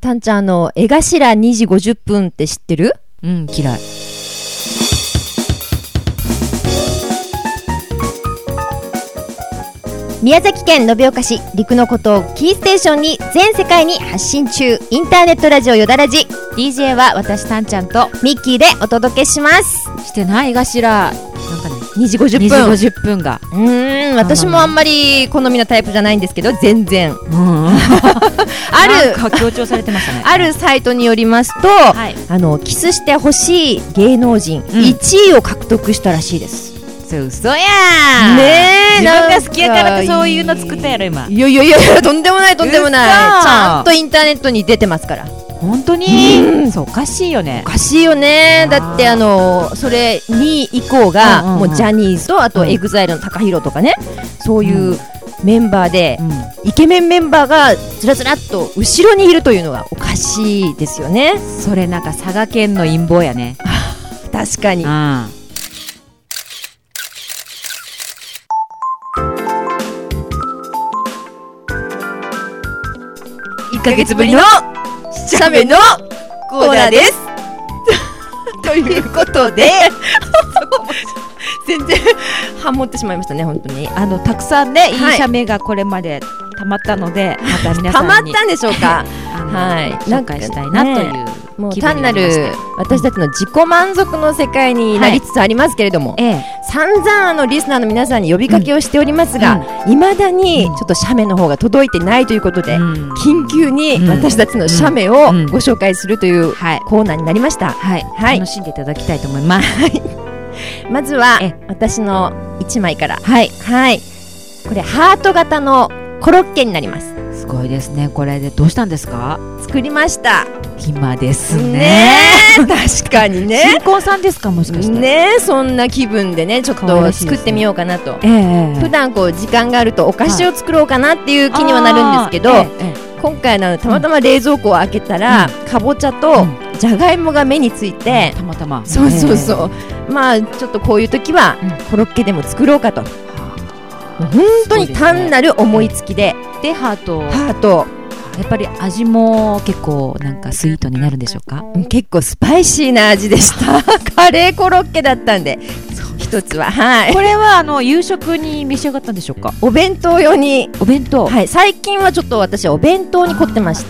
たんちゃん江頭2時50分って知ってる？ うん、嫌い。 宮崎県延岡市陸の孤島キーステーションに全世界に発信中インターネットラジオよだらじ DJ は私たんちゃんとミッキーでお届けします。 してないがしらなんかね 2時50分 2時50分が私もあんまり好みなタイプじゃないんですけど全然、 なんか強調されてましたね。 あるサイトによりますと、 はい、 キスしてほしい芸能人1位を獲得したらしいです。 嘘やーねえ、 自分が好きやからってそういうの作ったやろ今。 いやとんでもないとんでもない。ちゃんとインターネットに出てますから。 本当に、そうおかしいよね。 おかしいよね。だってそれ2位以降がもうジャニーズとあとエグザイルの高弘とかね、そういうメンバーで、イケメンメンバーがずらずらっと後ろにいるというのがおかしいですよね。 それなんか佐賀県の陰謀やね。 確かに。1ヶ月ぶりの写メのコーナーですということで全然ハモってしまいましたね。本当にたくさんねいい写メがこれまでたまったので、また皆さんにたまったんでしょうか紹介したいなというもう単なる私たちの自己満足の世界になりつつありますけれども、散々リスナーの皆さんに呼びかけをしておりますが、未だにちょっと写メの方が届いてないということで、緊急に私たちの写メをご紹介するというコーナーになりました。 楽しんでいただきたいと思います。 まずは私の1枚から、これハート型のコロッケになります。 すごいですね。これでどうしたんですか？ 作りました。 暇ですね。 確かにね。 新婚さんですか、もしかしてね。そんな気分でねちょっと作ってみようかなと。普段時間があるとお菓子を作ろうかなっていう気にはなるんですけど、今回たまたま冷蔵庫を開けたら、かぼちゃとじゃがいもが目について、 たまたまそうまあちょっとこういう時はコロッケでも作ろうかと。本当に単なる思いつきで、 ハートやっぱり味も結構なんかスイートになるんでしょうか？ 結構スパイシーな味でしたカレーコロッケだったんで一つはこれは夕食に召し上がったんでしょうか？ お弁当用に。 お弁当、 最近はちょっと私はお弁当に凝ってまして、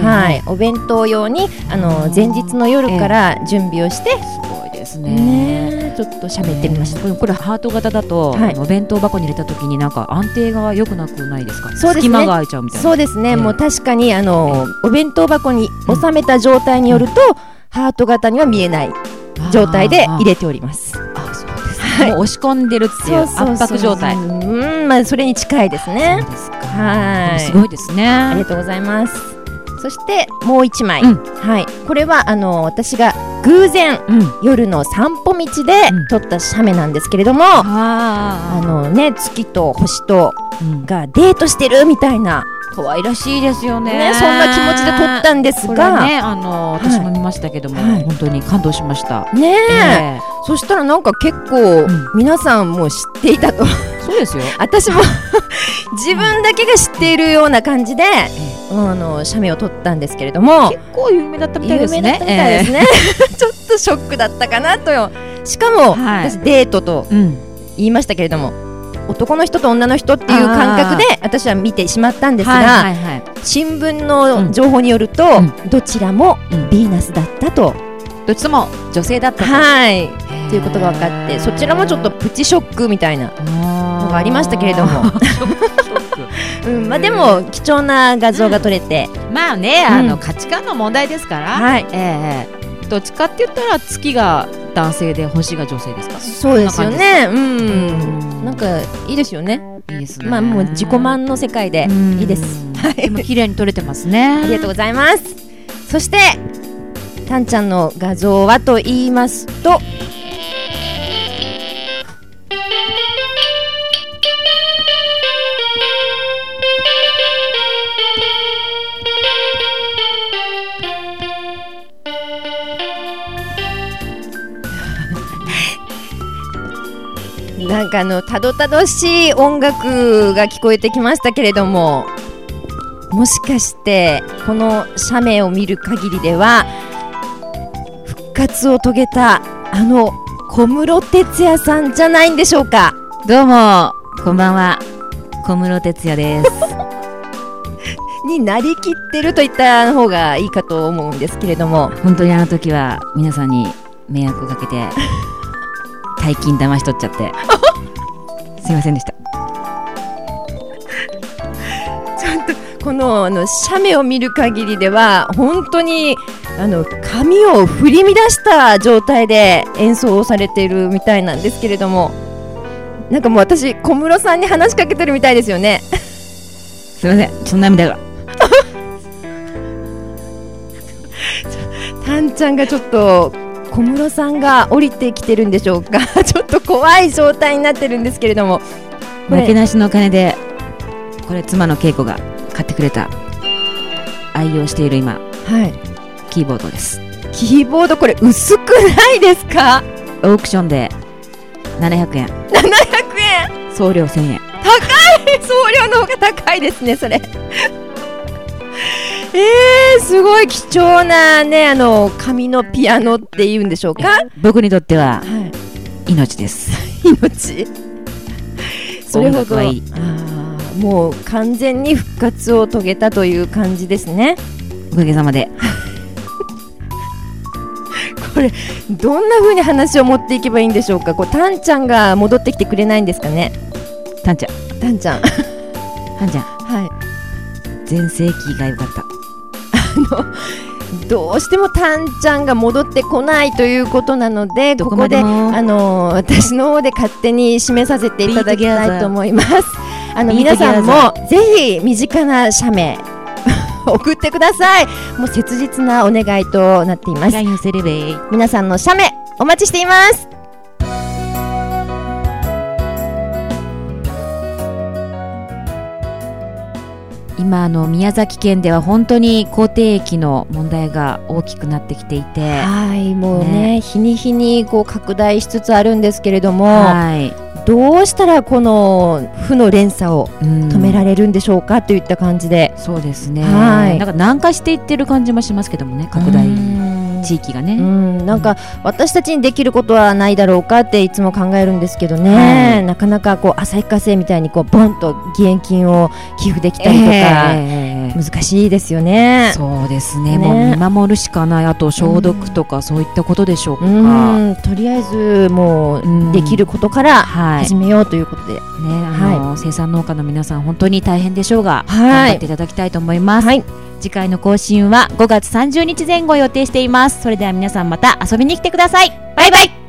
お弁当用に前日の夜から準備をして、 すごいですね。 ちょっと喋ってみました。 これハート型だと、お弁当箱に入れた時になんか安定が良くなくないですか？ そうですね、 隙間が空いちゃうみたいな。 そうですね、もう確かにお弁当箱に収めた状態によると、ハート型には見えない状態で入れております。 そうですね。もう押し込んでるっていう圧迫状態。 それに近いですね。 そうですか。すごいですね。 ありがとうございます。そしてもう一枚、これは私が偶然、夜の散歩道で撮った写メなんですけれども、月と星とがデートしてるみたいな、 可愛らしいですよね。 そんな気持ちで撮ったんですが、 私も見ましたけども、本当に感動しましたね。そしたらなんか結構皆さんも知っていたと。 そうですよ。 私も自分だけが知っているような感じで写メを撮ったんですけれども、 結構有名だったみたいですね。 有名だったみたいですね。ちょっとショックだったかなと。しかも、私デートと言いましたけれども、男の人と女の人っていう感覚で私は見てしまったんですが、新聞の情報によると、どちらもヴィーナスだったと、 どっちも女性だったと、 っていうことが分かって、そちらもちょっとプチショックみたいなのがありましたけれどもでも貴重な画像が撮れて、 価値観の問題ですから、どっちかって言ったら月が男性で星が女性ですか？ そうですよね。なんかいいですよね。 いいですね。 もう自己満の世界でいいです。 でも綺麗に撮れてますね。 ありがとうございます。そしてたんちゃんの画像はと言いますと、なんかたどたどしい音楽が聞こえてきましたけれども、 もしかしてこの写メを見る限りでは復活を遂げた小室哲哉さんじゃないんでしょうか。 どうもこんばんは、小室哲哉ですになりきってると言った方がいいかと思うんですけれども、 本当にあの時は皆さんに迷惑をかけて大金騙し取っちゃってすいませんでした。 この写メを見る限りでは本当に髪を振り乱した状態で演奏をされているみたいなんですけれども、なんかもう私小室さんに話しかけてるみたいですよねすいません、ちょっと涙がタンちゃんがちょっと小室さんが降りてきてるんでしょうかちょっと怖い状態になってるんですけれども、 負けなしのお金でこれ妻の恵子が買ってくれた愛用している今、キーボードです。 キーボードこれ薄くないですか？ オークションで700円送料1000円。 高い、送料の方が高いですねそれすごい貴重なね紙のピアノっていうんでしょうか。 僕にとっては命です命それほどいい。もう完全に復活を遂げたという感じですね。 おかげさまでこれどんな風に話を持っていけばいいんでしょうか。タンちゃんが戻ってきてくれないんですかね。 タンちゃん全盛期が良かった。 どうしてもタンちゃんが戻ってこないということなので、ここで私の方で勝手に締めさせていただきたいと思います。皆さんもぜひ身近な写メ送ってください。もう切実なお願いとなっています。皆さんの写メお待ちしています。 今宮崎県では本当に口蹄疫の問題が大きくなってきていて、 もうね日に日に拡大しつつあるんですけれども、どうしたらこの負の連鎖を止められるんでしょうかといった感じで、 そうですね、なんか南下していってる感じもしますけどもね、拡大地域がね、 なんか私たちにできることはないだろうかっていつも考えるんですけどね、なかなか旭化成みたいにボンと義援金を寄付できたりとか、難しいですよね。 そうですね、もう見守るしかない。あと消毒とかそういったことでしょうか。 とりあえずもうできることから始めようということで、生産農家の皆さん本当に大変でしょうが、頑張っていただきたいと思います。次回の更新は5月30日前後予定しています。それでは皆さんまた遊びに来てください。バイバイ。